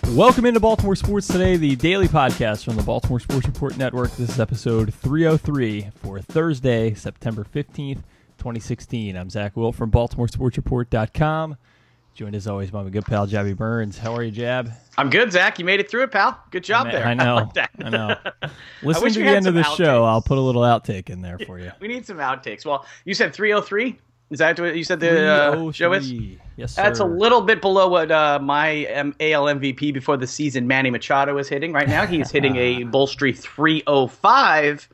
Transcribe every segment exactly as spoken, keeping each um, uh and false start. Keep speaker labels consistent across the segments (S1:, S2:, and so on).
S1: Welcome into Baltimore Sports Today, the daily podcast from the Baltimore Sports Report Network. This is episode three oh three for Thursday, September fifteenth, twenty sixteen. I'm Zach Wilt from Baltimore Sports Report dot com. Joined as always by my good pal, Jabby Burns. How are you, Jab?
S2: I'm good, Zach. You made it through it, pal. Good job
S1: I
S2: there.
S1: I know.
S2: I, like that.
S1: I know. Listen
S2: I
S1: to the end of the show. I'll put a little outtake in there for you.
S2: We need some outtakes. Well, you said three oh three? Is that what you said the uh, show is?
S1: Yes, sir.
S2: That's a little bit below what uh, my um, A L M V P before the season, Manny Machado, is hitting right now. He's hitting a bolstery three oh five,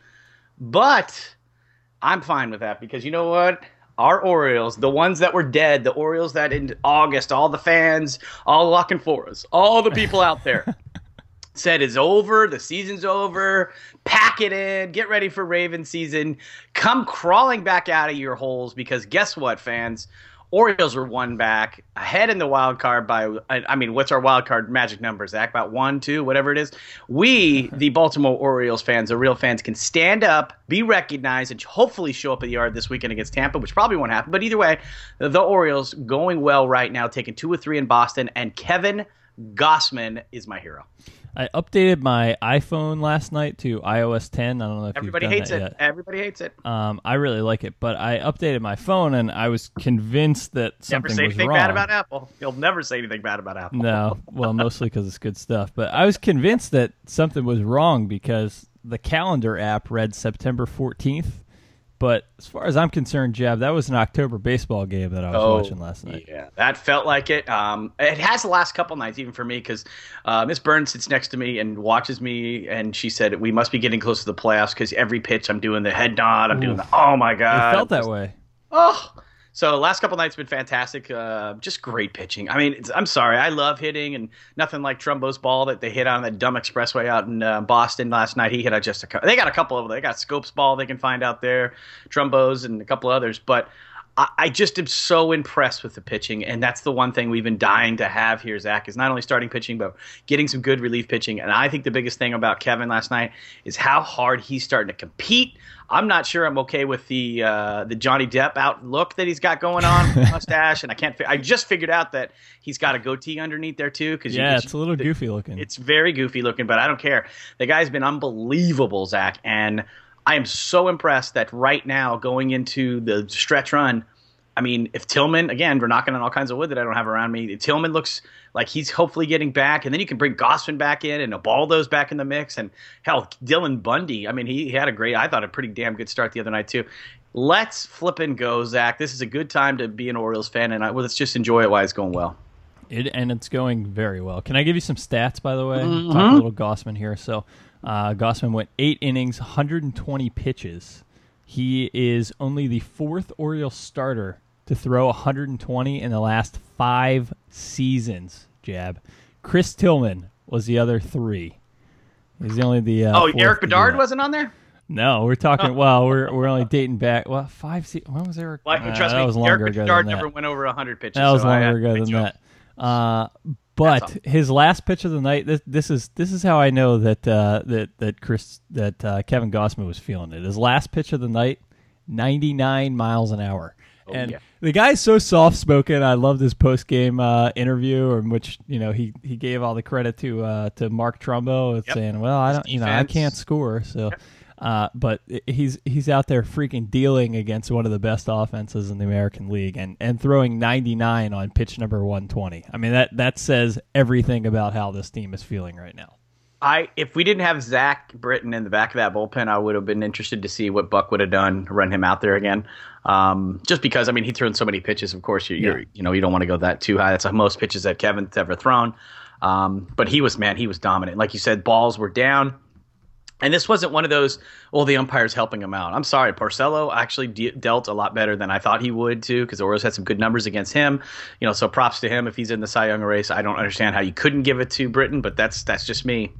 S2: but I'm fine with that because you know what? Our Orioles, the ones that were dead, the Orioles that in August, all the fans, all looking for us, all the people out there said it's over, the season's over, pack it in, get ready for Raven season, come crawling back out of your holes because guess what, fans? Orioles were one back, ahead in the wild card by, I mean, what's our wild card magic number, Zach? About one, two, whatever it is. We, the Baltimore Orioles fans, the real fans, can stand up, be recognized, and hopefully show up at the yard this weekend against Tampa, which probably won't happen. But either way, the Orioles going well right now, taking two or three in Boston, and Kevin Gausman is my hero.
S1: I updated my iPhone last night to i O S ten. I don't know if
S2: Everybody
S1: you've done
S2: hates
S1: that
S2: it.
S1: yet.
S2: Everybody hates it.
S1: Um, I really like it, but I updated my phone and I was convinced that
S2: Never
S1: something
S2: say
S1: was
S2: anything
S1: wrong.
S2: bad about Apple. You'll never say anything bad about Apple.
S1: No, well, mostly because it's good stuff. But I was convinced that something was wrong because the calendar app read September fourteenth. But as far as I'm concerned, Jab, that was an October baseball game that I was
S2: oh,
S1: watching last night.
S2: Yeah, that felt like it. Um, it has the last couple nights, even for me, because uh, Miss Burns sits next to me and watches me, and she said, we must be getting close to the playoffs because every pitch I'm doing the head nod, I'm Ooh. doing the, oh, my God.
S1: It felt that way.
S2: Oh, so last couple nights have been fantastic. Uh, just great pitching. I mean, it's, I'm sorry. I love hitting, and nothing like Trumbo's ball that they hit on that dumb expressway out in uh, Boston last night. He hit a, just a They got a couple of them. They got Scope's ball they can find out there, Trumbo's, and a couple others. But I, I just am so impressed with the pitching, and that's the one thing we've been dying to have here, Zach, is not only starting pitching, but getting some good relief pitching. And I think the biggest thing about Kevin last night is how hard he's starting to compete. I'm not sure I'm okay with the uh, the Johnny Depp outlook that he's got going on, mustache, and I can't. Fi- I just figured out that he's got a goatee underneath there too. Cause
S1: yeah,
S2: you,
S1: it's a little
S2: the,
S1: goofy looking.
S2: It's very goofy looking, but I don't care. The guy's been unbelievable, Zach, and I am so impressed that right now going into the stretch run. I mean, if Tillman, again, we're knocking on all kinds of wood that I don't have around me. Tillman looks like he's hopefully getting back, and then you can bring Gausman back in and Ubaldo's back in the mix. And, hell, Dylan Bundy, I mean, he, he had a great, I thought, a pretty damn good start the other night, too. Let's flip and go, Zach. This is a good time to be an Orioles fan, and I, well, let's just enjoy it while it's going well.
S1: It, and it's going very well. Can I give you some stats, by the way?
S2: Mm-hmm.
S1: Talk a little Gausman here. So uh, Gausman went eight innings, one hundred twenty pitches. He is only the fourth Orioles starter to throw one hundred twenty in the last five seasons, Jab. Chris Tillman was the other three. He's only the uh,
S2: oh, Eric Bedard wasn't on there?
S1: No, we're talking. Oh. Well, we're we're only dating back. Well, five. Se- when was Eric?
S2: Well,
S1: uh,
S2: trust
S1: that
S2: me,
S1: was longer
S2: Eric
S1: ago
S2: Bedard
S1: than that.
S2: never went over one hundred pitches.
S1: That was
S2: so
S1: longer ago than
S2: joke.
S1: that. Uh, but his last pitch of the night. This this is this is how I know that uh, that that Chris that uh, Kevin Gausman was feeling it. His last pitch of the night, ninety-nine miles an hour.
S2: Oh,
S1: and
S2: yeah.
S1: the guy's so soft-spoken. I loved his post-game uh, interview, in which you know he, he gave all the credit to uh, to Mark Trumbo, yep. saying, "Well, I don't, you know, I can't score." So, yep. uh, but he's he's out there freaking dealing against one of the best offenses in the American League, and, and throwing ninety-nine on pitch number one twenty. I mean, that that says everything about how this team is feeling right now.
S2: I if we didn't have Zach Britton in the back of that bullpen, I would have been interested to see what Buck would have done, run him out there again. Um, just because, I mean, he threw so many pitches. Of course, you you're,
S1: yeah.
S2: you know you don't want to go that too high. That's the most pitches that Kevin's ever thrown. Um, but he was man, he was dominant. Like you said, balls were down. And this wasn't one of those, oh, the umpire's helping him out. I'm sorry. Porcello actually de- dealt a lot better than I thought he would, too, because the Orioles had some good numbers against him. You know, so props to him if he's in the Cy Young race. I don't understand how you couldn't give it to Britton, but that's that's just me.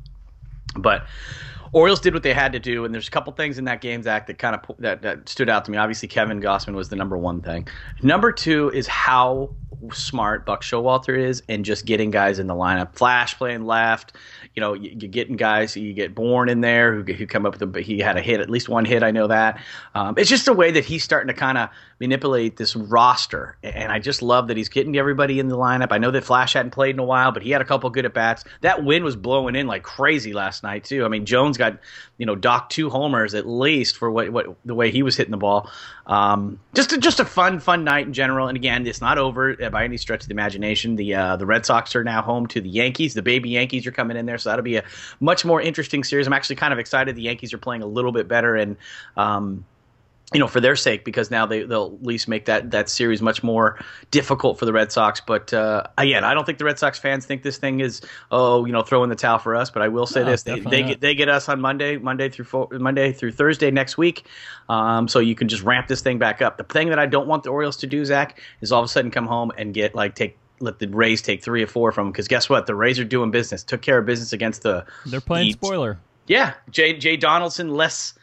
S2: But Orioles did what they had to do, and there's a couple things in that game, Zach, that kind of that, that stood out to me. Obviously, Kevin Gausman was the number one thing. Number two is how smart Buck Showalter is in just getting guys in the lineup. Flash playing left, you know, you, you're getting guys. You get Bourne in there who, who come up with a. He had a hit, at least one hit. I know that. Um, it's just a way that he's starting to kind of manipulate this roster, and I just love that he's getting everybody in the lineup. I know that Flash hadn't played in a while, but he had a couple good at bats. That wind was blowing in like crazy last night too. I mean, Jones got you know docked two homers at least for what, what the way he was hitting the ball. Um, just a, just a fun fun night in general. And again, it's not over by any stretch of the imagination. The uh, the Red Sox are now home to the Yankees. The baby Yankees are coming in there, so that'll be a much more interesting series. I'm actually kind of excited. The Yankees are playing a little bit better, and um, you know, for their sake, because now they, they'll at least make that, that series much more difficult for the Red Sox. But uh, again, I don't think the Red Sox fans think this thing is, oh, you know, throw in the towel for us. But I will say no, this: they they get, they get us on Monday, Monday through fo- Monday through Thursday next week. Um, so you can just ramp this thing back up. The thing that I don't want the Orioles to do, Zach, is all of a sudden come home and get like take. Let the Rays take three or four from them, because guess what? The Rays are doing business. Took care of business against the.
S1: They're playing
S2: the,
S1: spoiler.
S2: Yeah, Jay Jay Donaldson less.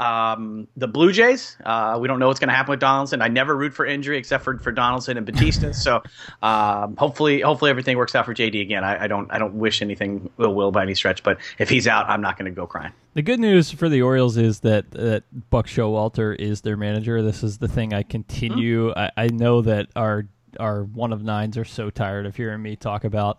S2: Um, the Blue Jays, uh, we don't know what's going to happen with Donaldson. I never root for injury except for, for Donaldson and Batista. So um, hopefully, hopefully everything works out for J D again. I, I don't, I don't wish anything ill will by any stretch, but if he's out, I'm not going to go crying.
S1: The good news for the Orioles is that, that Buck Showalter is their manager. This is the thing I continue. Mm-hmm. I, I know that our our one of nines are so tired of hearing me talk about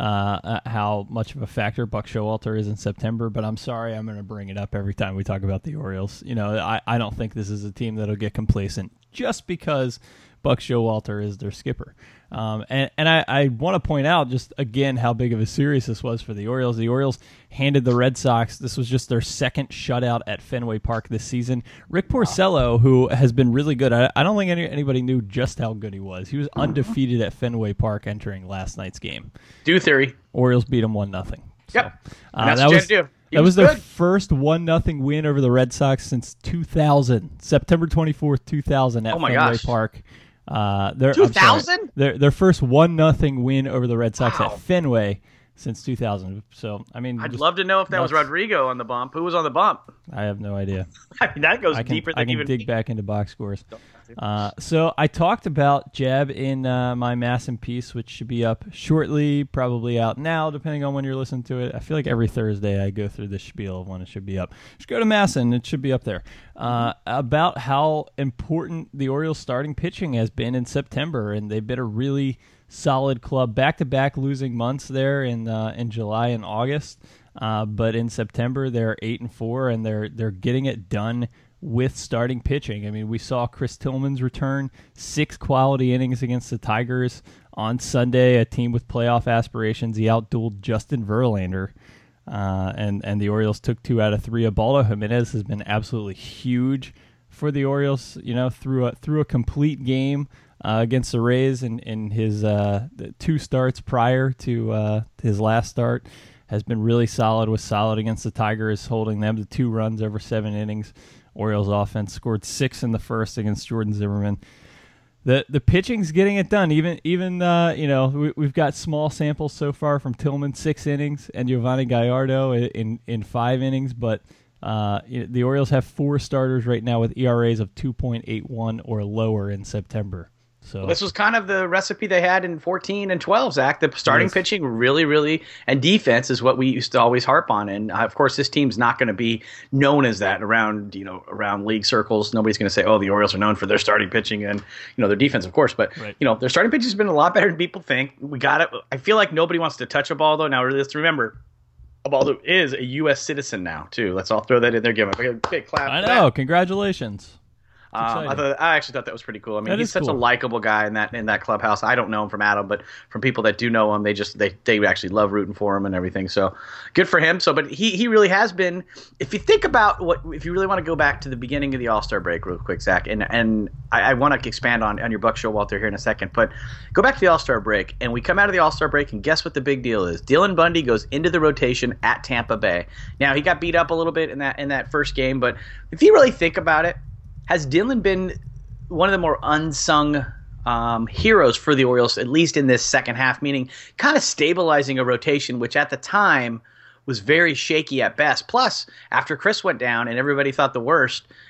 S1: Uh, how much of a factor Buck Showalter is in September, but I'm sorry, I'm going to bring it up every time we talk about the Orioles. You know, I, I don't think this is a team that'll get complacent just because Buck Showalter is their skipper. Um, and and I, I want to point out just again how big of a series this was for the Orioles. The Orioles handed the Red Sox, this was just their second shutout at Fenway Park this season. Rick Porcello, who has been really good, I, I don't think any, anybody knew just how good he was. He was undefeated at Fenway Park entering last night's game.
S2: Do theory.
S1: Orioles beat him one nothing. So,
S2: yep.
S1: Uh,
S2: that's
S1: that
S2: what
S1: was,
S2: you do.
S1: That was,
S2: was
S1: their first one nothing win over the Red Sox since two thousand, September twenty-fourth, two thousand at
S2: oh my
S1: Fenway
S2: gosh.
S1: Park. Uh, their,
S2: two thousand?
S1: Their their first one nothing win over the Red Sox
S2: wow.
S1: at Fenway since two thousand. So I mean,
S2: I'd love to know if that
S1: nuts.
S2: was Rodrigo on the bump. Who was on the bump?
S1: I have no idea.
S2: I mean, that goes
S1: I can,
S2: deeper than
S1: I can
S2: even
S1: dig back into box scores. Uh, so I talked about Jeb in uh, my Masson piece, which should be up shortly, probably out now, depending on when you're listening to it. I feel like every Thursday I go through the spiel of when it should be up. Just go to Masson; it should be up there. Uh, about how important the Orioles' starting pitching has been in September, and they've been a really solid club, back-to-back losing months there in uh, in July and August. Uh, but in September, they're eight and four, and they're they're getting it done with starting pitching. I mean, we saw Chris Tillman's return, six quality innings against the Tigers on Sunday, a team with playoff aspirations. He outdueled Justin Verlander, uh, and, and the Orioles took two out of three. Ubaldo Jimenez has been absolutely huge for the Orioles, you know, through a, through a complete game uh, against the Rays in, in his uh, two starts prior to uh, his last start. Has been really solid, was solid against the Tigers, holding them to two runs over seven innings. Orioles offense scored six in the first against Jordan Zimmerman. The the pitching's getting it done. Even even uh, you know we, we've got small samples so far from Tillman, six innings, and Giovanni Gallardo in in five innings. But uh, the Orioles have four starters right now with E R As of two point eight one or lower in September. So
S2: well, this was kind of the recipe they had in fourteen and twelve, Zach. The starting
S1: yes.
S2: pitching really, really, and defense is what we used to always harp on. And uh, of course, this team's not going to be known as that around, you know, around league circles. Nobody's going to say, "Oh, the Orioles are known for their starting pitching and you know their defense," of course. But
S1: right.
S2: you know, their starting pitching has been a lot better than people think. We got it. I feel like nobody wants to touch Ubaldo now. Let's remember, Ubaldo is a U S citizen now too. Let's all throw that in there. Give him a big clap.
S1: I know. Congratulations.
S2: Um, I thought I actually thought that was pretty cool. I mean,
S1: that
S2: he's such
S1: cool.
S2: a likable guy in that in that clubhouse. I don't know him from Adam, but from people that do know him, they just they, they actually love rooting for him and everything. So good for him. So, but he he really has been. If you think about what, if you really want to go back to the beginning of the All-Star break, real quick, Zach, and and I, I want to expand on on your Buck Showalter here in a second, but go back to the All-Star break, and we come out of the All-Star break, and guess what the big deal is? Dylan Bundy goes into the rotation at Tampa Bay. Now he got beat up a little bit in that in that first game, but if you really think about it, has Dylan been one of the more unsung um, heroes for the Orioles, at least in this second half, meaning kind of stabilizing a rotation, which at the time was very shaky at best. Plus, after Chris went down and everybody thought the worst,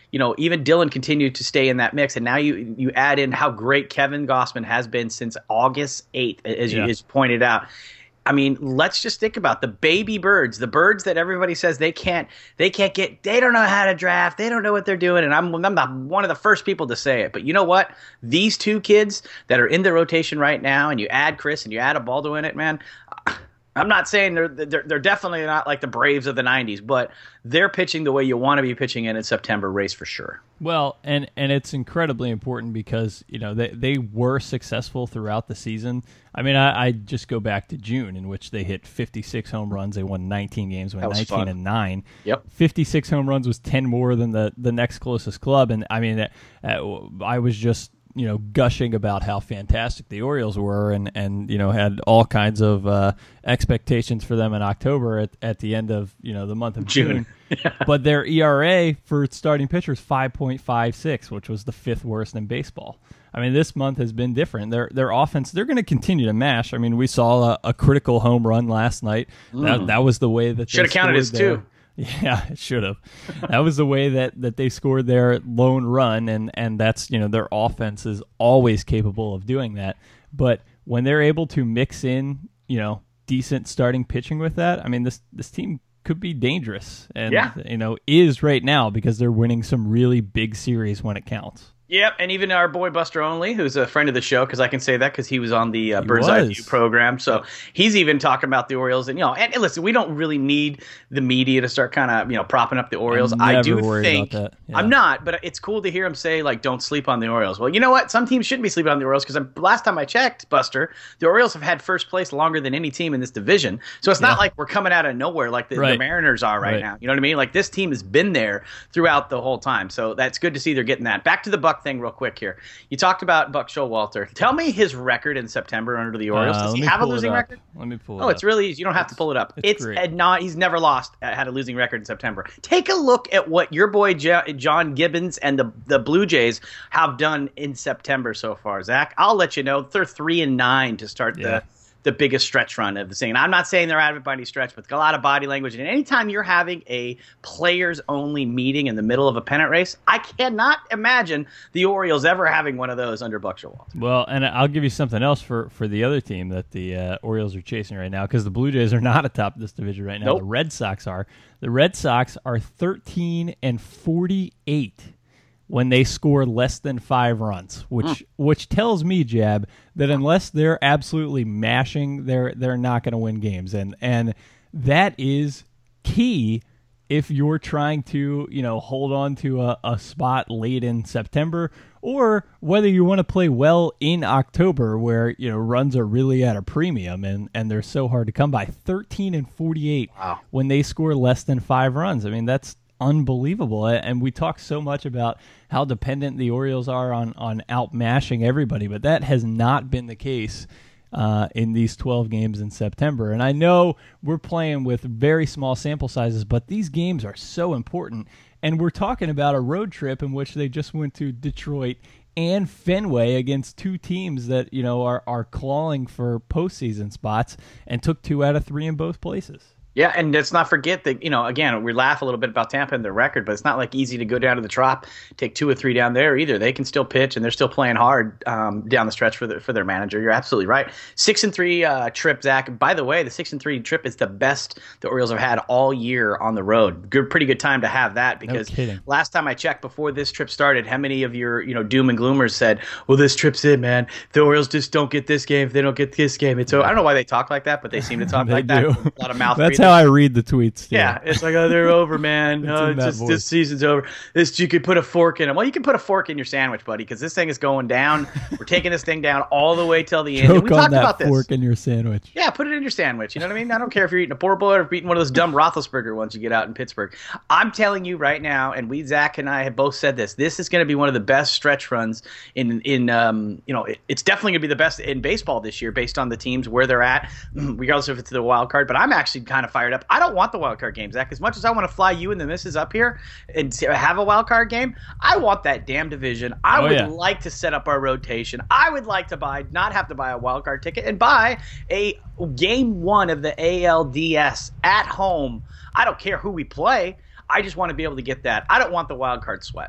S2: you know, even Dylan continued to stay in that mix. And now you you add in how great Kevin Gossman has been since August eighth, as yeah. you as pointed out. I mean, let's just think about the baby birds, the birds that everybody says they can't, they can't get, they don't know how to draft, they don't know what they're doing, and I'm, I'm not one of the first people to say it. But you know what? These two kids that are in the rotation right now, and you add Chris and you add Ubaldo in it, man. I'm not saying they're, they're they're definitely not like the Braves of the nineties, but they're pitching the way you want to be pitching in a September race for sure.
S1: Well, and, and it's incredibly important because, you know, they, they were successful throughout the season. I mean, I, I just go back to June, in which they hit fifty-six home runs. They won nineteen games, went nineteen
S2: fun.
S1: and nine.
S2: Yep.
S1: fifty-six home runs was ten more than the, the next closest club. And I mean, uh, I was just, you know, gushing about how fantastic the Orioles were, and, and you know, had all kinds of uh, expectations for them in October at, at the end of, you know, the month of June. June. But their E R A for starting pitchers five point five six, which was the fifth worst in baseball. I mean, this month has been different. Their their offense, they're going to continue to mash. I mean, we saw a, a critical home run last night. Mm. That that was the way that
S2: should have counted as two.
S1: Yeah, it should have. That was the way that, that they scored their lone run, and, and that's, you know, their offense is always capable of doing that. But when they're able to mix in, you know, decent starting pitching with that, I mean, this this team could be dangerous, and
S2: yeah.
S1: you know, is right now because they're winning some really big series when it counts.
S2: Yep, and even our boy Buster Only, who's a friend of the show, because I can say that because he was on the uh, Bird's Eye View program. So he's even talking about the Orioles. And, you know, and, and listen, we don't really need the media to start kind of, you know, propping up the Orioles. I do think yeah. I'm not, but it's cool to hear him say, like, don't sleep on the Orioles. Well, you know what? Some teams shouldn't be sleeping on the Orioles because last time I checked, Buster, the Orioles have had first place longer than any team in this division. So it's not yeah. like we're coming out of nowhere like the, right. the Mariners are right, right now. You know what I mean? Like, this team has been there throughout the whole time. So that's good to see they're getting that. Back to the Buck thing real quick here. You talked about Buck Showalter. Tell me his record in September under the Orioles.
S1: Uh,
S2: Does he have a losing record?
S1: Let me pull it
S2: oh,
S1: up.
S2: It's really easy. You don't have
S1: it's,
S2: to pull it up.
S1: It's,
S2: it's a not. He's never lost. Uh, had a losing record in September. Take a look at what your boy J- John Gibbons and the the Blue Jays have done in September so far. Zach, I'll let you know. They're three and nine to start yeah. the. the biggest stretch run of the thing. And I'm not saying they're out of it by any stretch, but a lot of body language. And anytime you're having a players-only meeting in the middle of a pennant race, I cannot imagine the Orioles ever having one of those under Buck Showalter.
S1: Well, and I'll give you something else for, for the other team that the uh, Orioles are chasing right now, because the Blue Jays are not atop this division right now.
S2: Nope.
S1: The Red Sox are. The Red Sox are thirteen and forty-eight when they score less than five runs, which mm. which tells me, Jab, that unless they're absolutely mashing, they're they're not going to win games, and and that is key if you're trying to, you know, hold on to a, a spot late in September, or whether you want to play well in October, where, you know, runs are really at a premium and and they're so hard to come by. thirteen and forty-eight
S2: wow.
S1: when they score less than five runs. I mean, that's unbelievable. And we talk so much about how dependent the Orioles are on on outmashing everybody, but that has not been the case uh, in these twelve games in September. And I know we're playing with very small sample sizes, but these games are so important. And we're talking about a road trip in which they just went to Detroit and Fenway against two teams that, you know, are, are clawing for postseason spots, and took two out of three in both places.
S2: Yeah, and let's not forget that, you know, again, we laugh a little bit about Tampa and their record, but it's not like easy to go down to the Trop, take two or three down there either. They can still pitch, and they're still playing hard um, down the stretch for the, for their manager. You're absolutely right. Six and three uh, trip, Zach. By the way, the six and three trip is the best the Orioles have had all year on the road. Good, pretty good time to have that, because
S1: no
S2: last time I checked before this trip started, how many of your, you know, doom and gloomers said, "Well, this trip's it, man. The Orioles just don't get this game. If they don't get this game, it's over." I don't know why they talk like that, but they seem to talk like
S1: do.
S2: that. A lot of mouth.
S1: That's
S2: breathing.
S1: how I read the tweets.
S2: Yeah. yeah, it's like, oh, they're over, man. Oh, it's just, this season's over. This, you could put a fork in them. Well, you can put a fork in your sandwich, buddy, because this thing is going down. We're taking this thing down all the way till the end.
S1: Choke
S2: and we
S1: on
S2: talked
S1: that
S2: about this.
S1: Fork in your sandwich.
S2: Yeah, put it in your sandwich. You know what I mean? I don't care if you're eating a poor boy or if you're eating one of those dumb Roethlisberger ones you get out in Pittsburgh. I'm telling you right now, and we, Zach and I, have both said this. This is going to be one of the best stretch runs in in um you know it, it's definitely going to be the best in baseball this year based on the teams where they're at, regardless if it's the wild card. But I'm actually kind of fired up. I don't want the wild card game, Zach. As much as I want to fly you and the missus up here and have a wild card game, I want that damn division. I
S1: oh,
S2: would
S1: yeah.
S2: like to set up our rotation. I would like to buy, not have to buy a wild card ticket, and buy a game one of the A L D S at home. I don't care who we play. I just want to be able to get that. I don't want the wild card sweat.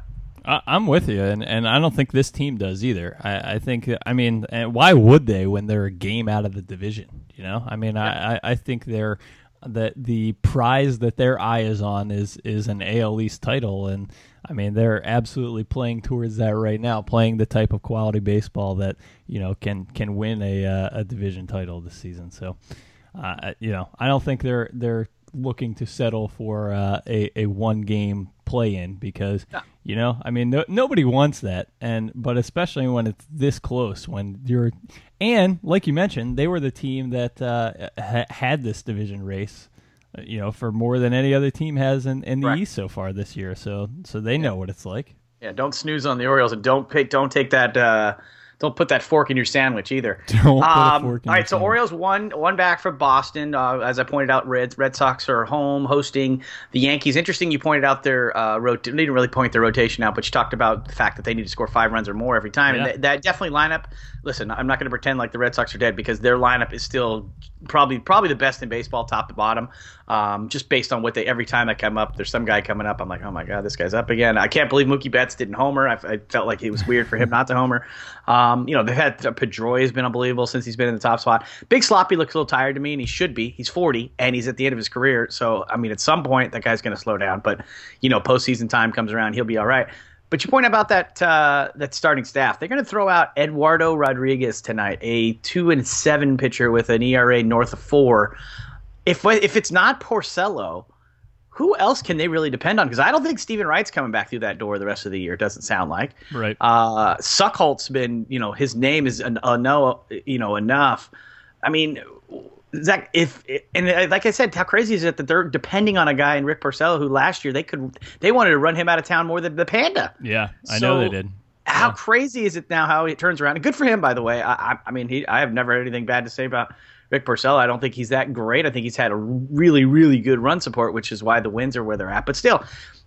S1: I, I'm with you, and, and I don't think this team does either. I, I think, I mean, and why would they when they're a game out of the division? You know, I mean, yeah. I, I think they're that the prize that their eye is on is is an A L East title, and I mean, they're absolutely playing towards that right now, playing the type of quality baseball that you know can can win a uh, a division title this season. So, uh, you know, I don't think they're they're looking to settle for uh, a a one game play in because yeah. you know, I mean, no, nobody wants that, and but especially when it's this close, when you're and like you mentioned, they were the team that uh, ha- had this division race. You know, for more than any other team has in, in the right. East so far this year, so so they know what it's like.
S2: Yeah, don't snooze on the Orioles, and don't pick, don't take that, uh, don't put that fork in your sandwich either.
S1: Don't
S2: um,
S1: put a fork in
S2: all right,
S1: your
S2: so
S1: sandwich.
S2: Orioles one one back from Boston. Uh, as I pointed out, Reds Red Sox are home hosting the Yankees. Interesting, you pointed out their uh, rot- you didn't really point their rotation out, but you talked about the fact that they need to score five runs or more every time, yeah. and th- that definitely lineup. Listen, I'm not going to pretend like the Red Sox are dead because their lineup is still probably probably the best in baseball, top to bottom. Um, just based on what they every time I come up, there's some guy coming up. I'm like, oh my god, this guy's up again. I can't believe Mookie Betts didn't homer. I, I felt like it was weird for him not to homer. Um, you know, they've had uh, Pedroia has been unbelievable since he's been in the top spot. Big Sloppy looks a little tired to me, and he should be. He's forty, and he's at the end of his career. So I mean, at some point, that guy's going to slow down. But you know, postseason time comes around, he'll be all right. But you point about that uh, that starting staff. They're going to throw out Eduardo Rodriguez tonight, a two and seven pitcher with an E R A north of four. If if it's not Porcello, who else can they really depend on? Because I don't think Steven Wright's coming back through that door the rest of the year. It doesn't sound like.
S1: Right.
S2: Uh, Suckholt's been, you know, his name is a uh, no, you know, enough. I mean, Zach, if and like I said, how crazy is it that they're depending on a guy in Rick Porcello who last year they could they wanted to run him out of town more than the Panda.
S1: Yeah, I
S2: so
S1: know they did.
S2: How
S1: yeah.
S2: crazy is it now? How it turns around? And good for him, by the way. I, I, I mean, he I have never had anything bad to say about Rick Porcello. I don't think he's that great. I think he's had a really, really good run support, which is why the wins are where they're at. But still,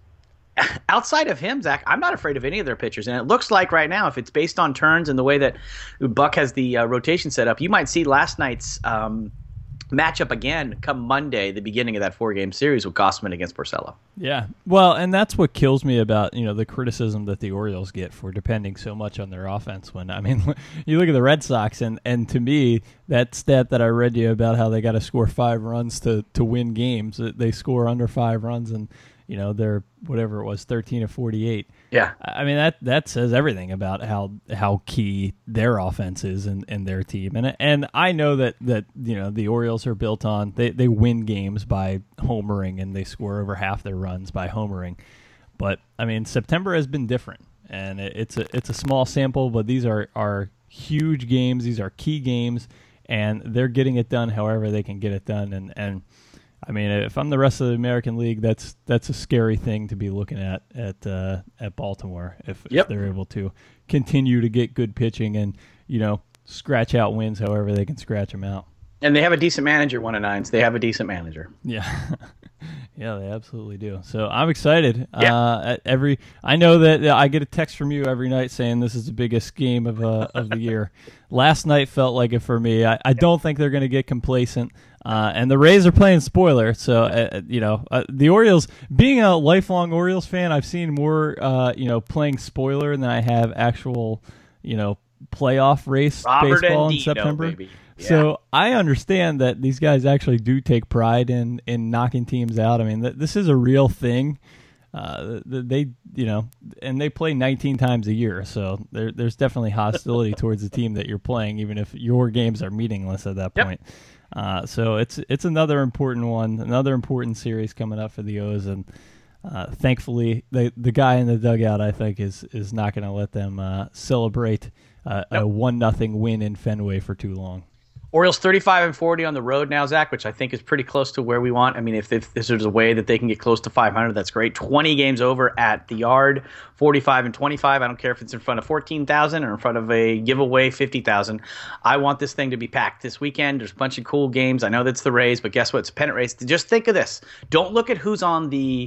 S2: outside of him, Zach, I'm not afraid of any of their pitchers. And it looks like right now, if it's based on turns and the way that Buck has the uh, rotation set up, you might see last night's um, matchup again come Monday, the beginning of that four-game series with Gossman against Porcello.
S1: Yeah, well, and that's what kills me about, you know, the criticism that the Orioles get for depending so much on their offense. When I mean, you look at the Red Sox, and, and to me, that stat that I read you about how they got to score five runs to, to win games, they score under five runs, and you know they're whatever it was, thirteen of forty-eight.
S2: Yeah,
S1: I mean that that says everything about how how key their offense is and, and their team. And and I know that, that you know the Orioles are built on they, they win games by homering, and they score over half their runs by homering. But I mean September has been different, and it, it's a it's a small sample, but these are, are huge games. These are key games, and they're getting it done however they can get it done. And and I mean, if I'm the rest of the American League, that's that's a scary thing to be looking at at uh, at Baltimore if,
S2: yep.
S1: if they're able to continue to get good pitching and you know scratch out wins however they can scratch them out.
S2: And they have a decent manager, one of nines. They have a decent manager.
S1: Yeah, yeah, they absolutely do. So I'm excited.
S2: Yeah.
S1: Uh, at every I know that I get a text from you every night saying this is the biggest game of uh, of the year. Last night felt like it for me. I, I don't think they're going to get complacent. Uh, and the Rays are playing spoiler, so uh, you know uh, the Orioles. Being a lifelong Orioles fan, I've seen more uh, you know playing spoiler than I have actual you know playoff race
S2: Robert
S1: baseball
S2: Andino,
S1: in September.
S2: Baby. Yeah.
S1: So I understand that these guys actually do take pride in, in knocking teams out. I mean, th- this is a real thing. Uh, they, you know, and they play nineteen times a year, so there, there's definitely hostility towards the team that you're playing, even if your games are meaningless at that
S2: Yep.
S1: point. Uh, so it's it's another important one, another important series coming up for the O's, and uh, thankfully the the guy in the dugout I think is is not going to let them uh, celebrate uh,
S2: nope.
S1: a one nothing win in Fenway for too long.
S2: Orioles thirty-five and forty on the road now, Zach, which I think is pretty close to where we want. I mean, if, if there's a way that they can get close to five hundred, that's great. twenty games over at the Yard, forty-five and twenty-five. I don't care if it's in front of fourteen thousand or in front of a giveaway fifty thousand. I want this thing to be packed this weekend. There's a bunch of cool games. I know that's the Rays, but guess what? It's a pennant race. Just think of this. Don't look at who's on the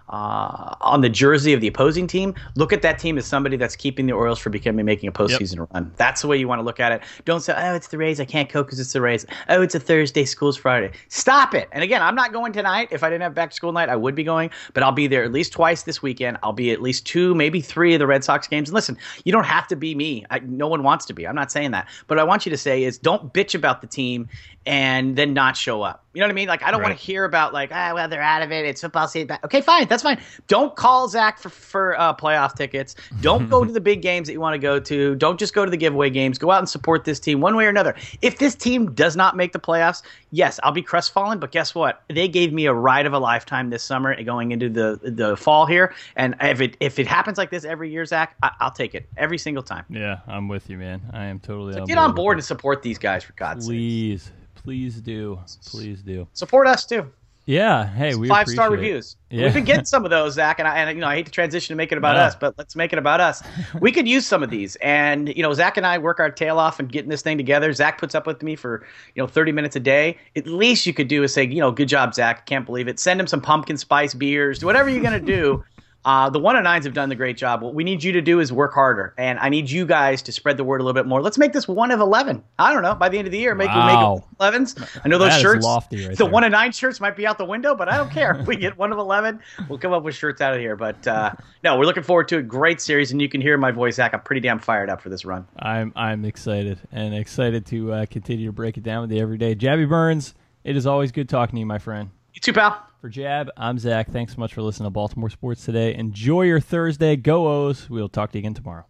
S2: uh, on the jersey of the opposing team, look at that team as somebody that's keeping the Orioles from becoming making a postseason yep. run. That's the way you want to look at it. Don't say, oh, it's the Rays. I can't go because it's the Rays. Oh, it's a Thursday. School's Friday. Stop it. And again, I'm not going tonight. If I didn't have back to school night, I would be going. But I'll be there at least twice this weekend. I'll be at least two, maybe three of the Red Sox games. And listen, you don't have to be me. I, no one wants to be. I'm not saying that. But what I want you to say is don't bitch about the team and then not show up. You know what I mean? Like, I don't right. want to hear about, like, ah, well, they're out of it. It's football season. Okay, fine. That's fine. Don't call Zach for, for uh, playoff tickets. Don't go to the big games that you want to go to. Don't just go to the giveaway games. Go out and support this team one way or another. If this team does not make the playoffs, yes, I'll be crestfallen. But guess what? They gave me a ride of a lifetime this summer going into the the fall here. And if it if it happens like this every year, Zach, I, I'll take it every single time.
S1: Yeah, I'm with you, man. I am totally
S2: so
S1: on
S2: get
S1: board
S2: on board and support these guys, for God's sake.
S1: Please. Sakes. Please do. Please do.
S2: Support us, too.
S1: Yeah. Hey, we
S2: Five star
S1: it.
S2: reviews.
S1: Yeah.
S2: We've been getting some of those, Zach, and I, and you know I hate to transition and make it about
S1: yeah.
S2: us, but let's make it about us. We could use some of these, and you know Zach and I work our tail off and getting this thing together. Zach puts up with me for you know thirty minutes a day. At least you could do is say, you know, good job, Zach. Can't believe it. Send him some pumpkin spice beers. Do whatever you're gonna do. Uh, the one and nines have done the great job. What we need you to do is work harder, and I need you guys to spread the word a little bit more. Let's make this one of eleven. I don't know. By the end of the year, make
S1: wow.
S2: we make elevens. I know those
S1: that
S2: shirts.
S1: Lofty right
S2: the
S1: there.
S2: one and nine shirts might be out the window, but I don't care. If we get one of eleven, we'll come up with shirts out of here. But uh, no, we're looking forward to a great series, and you can hear my voice, Zach. I'm pretty damn fired up for this run.
S1: I'm I'm excited and excited to uh, continue to break it down with you every day. Jabby Burns, it is always good talking to you, my friend.
S2: You too, pal.
S1: For Jab, I'm Zach. Thanks so much for listening to Baltimore Sports today. Enjoy your Thursday. Go O's. We'll talk to you again tomorrow.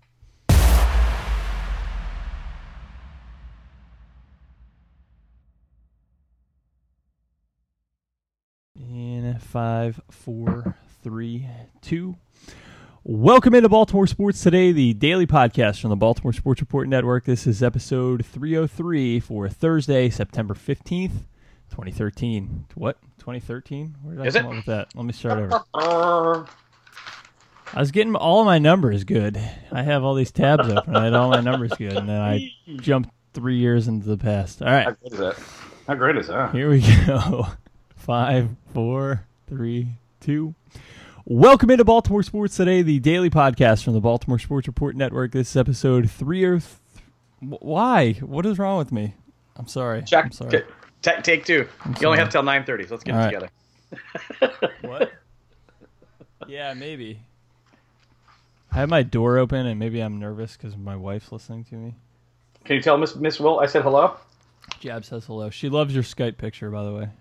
S1: In five, four, three, two. Welcome into Baltimore Sports Today, the daily podcast from the Baltimore Sports Report Network. This is episode three oh three for Thursday, September fifteenth, twenty thirteen. What? twenty thirteen? Where did I
S2: Is
S1: come
S2: it?
S1: up with that? Let me start over. I was getting all of my numbers good. I have all these tabs open. I had all my numbers good, and then I jumped three years into the past. All right.
S2: How great is that? How great is that?
S1: Here we go. Five, four, three, two. Welcome into Baltimore Sports Today, the daily podcast from the Baltimore Sports Report Network. This is episode three oh three. Why? What is wrong with me? I'm sorry.
S2: Check.
S1: I'm sorry.
S2: T- take two.
S1: I'm
S2: you
S1: sorry.
S2: only have till nine thirty, so let's get
S1: All
S2: it
S1: right.
S2: together.
S1: What? Yeah, maybe. I have my door open, and maybe I'm nervous because my wife's listening to me.
S2: Can you tell Miss Miss Will I said hello?
S1: Jab says hello. She loves your Skype picture, by the way.